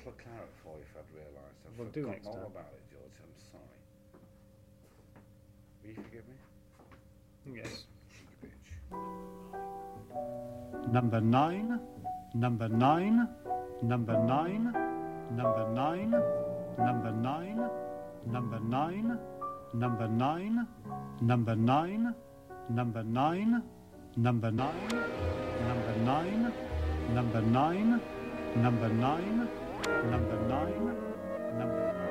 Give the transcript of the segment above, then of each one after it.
bottle of claret for you if I'd realised. I've We'll do forgotten next all time. about it, George. I'm sorry. Will you forgive me? Yes. Cheeky bitch. Number 9, number 9, number 9, number 9, number 9, number 9, number 9, number 9, number 9, number 9, number 9, number 9, number 9, number 9, number 9.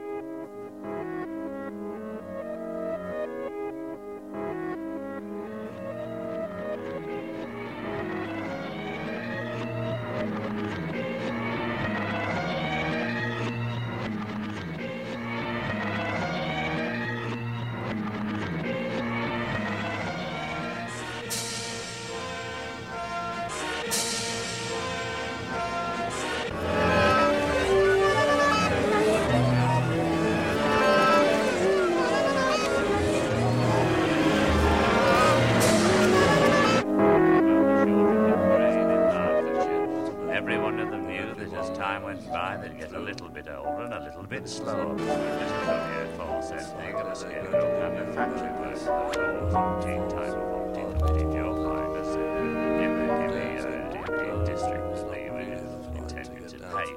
Everyone of them knew that as time went by, they'd get a little bit older and a little bit slower. Just false ending of a scarecrow kind of factory work. So 14 times 14 in your mind as in the districts that you were intended to pay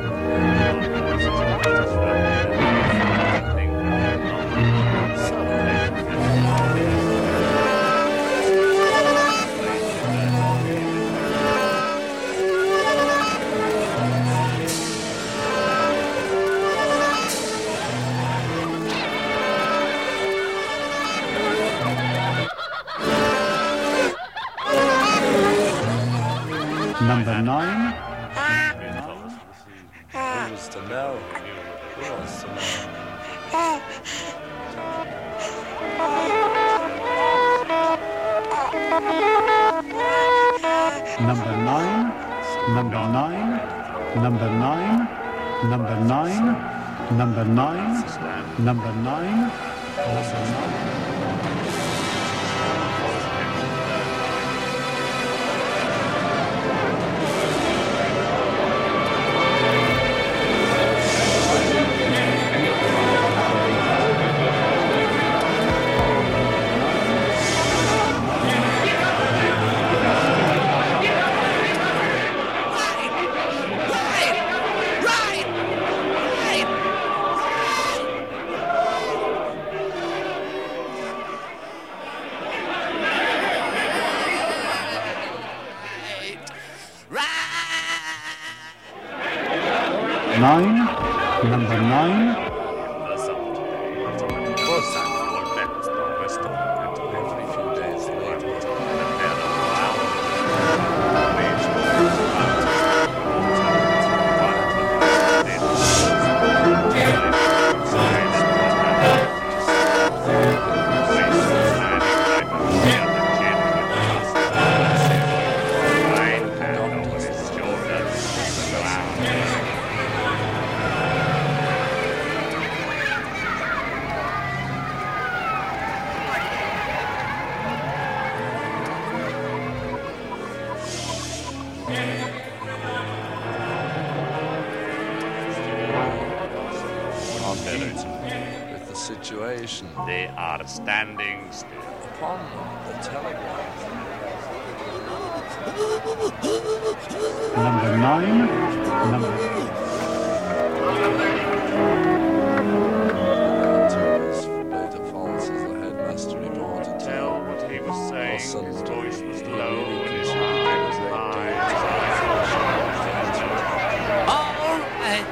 Number 9, Who was to know? Who was to know? number 9, number 9, number 9, number 9, number 9, number 9, number 9. Nine, number 9, Every few days later. With the situation They are standing still. upon the telegraph. number 9, number Tours from Beta Falls as the headmaster reported to Tell what he was saying. Awesome. His voice was low and his eye was high. All right.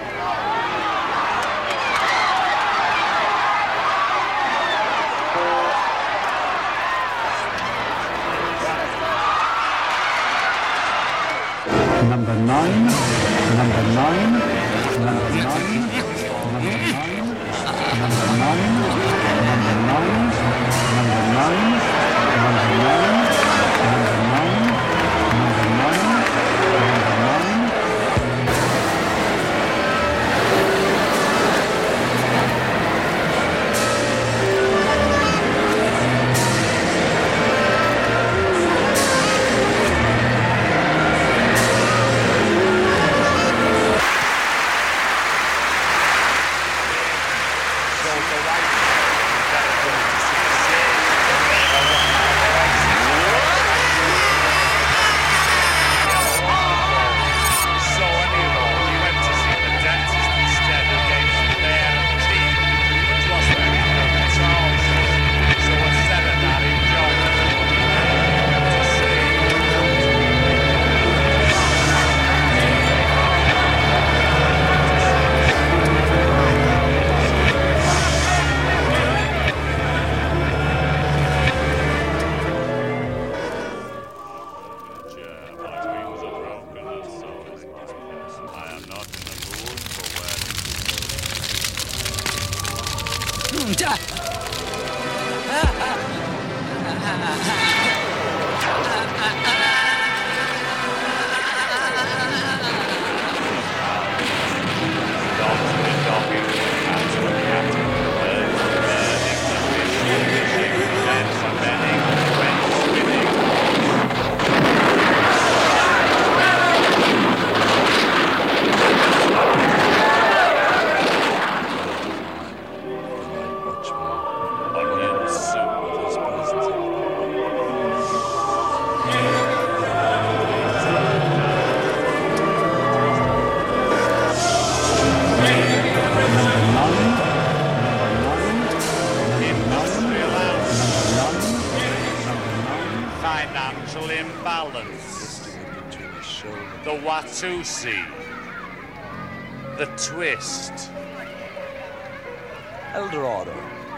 number 9, number 9, number 9, number 9, number 9, number 9, number 9, number 9, number 9, number 9, number 9. Financial imbalance. The Watusi. The twist. Eldorado.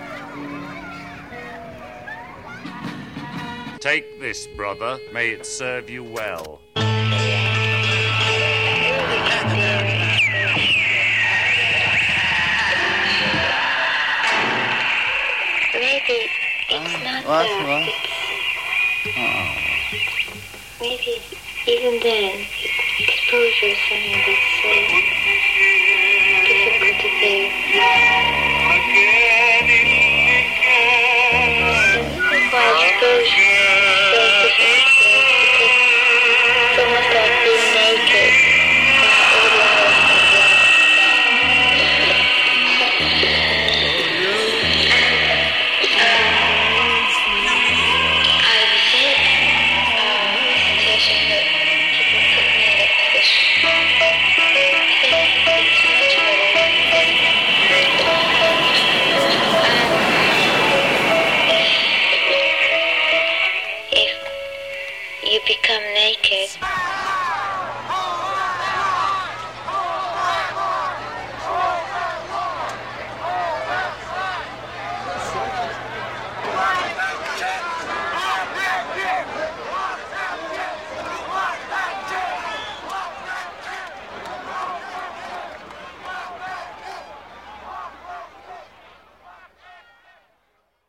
Take this, brother. May it serve you well. Maybe it's not that. Maybe even then, exposure is something that's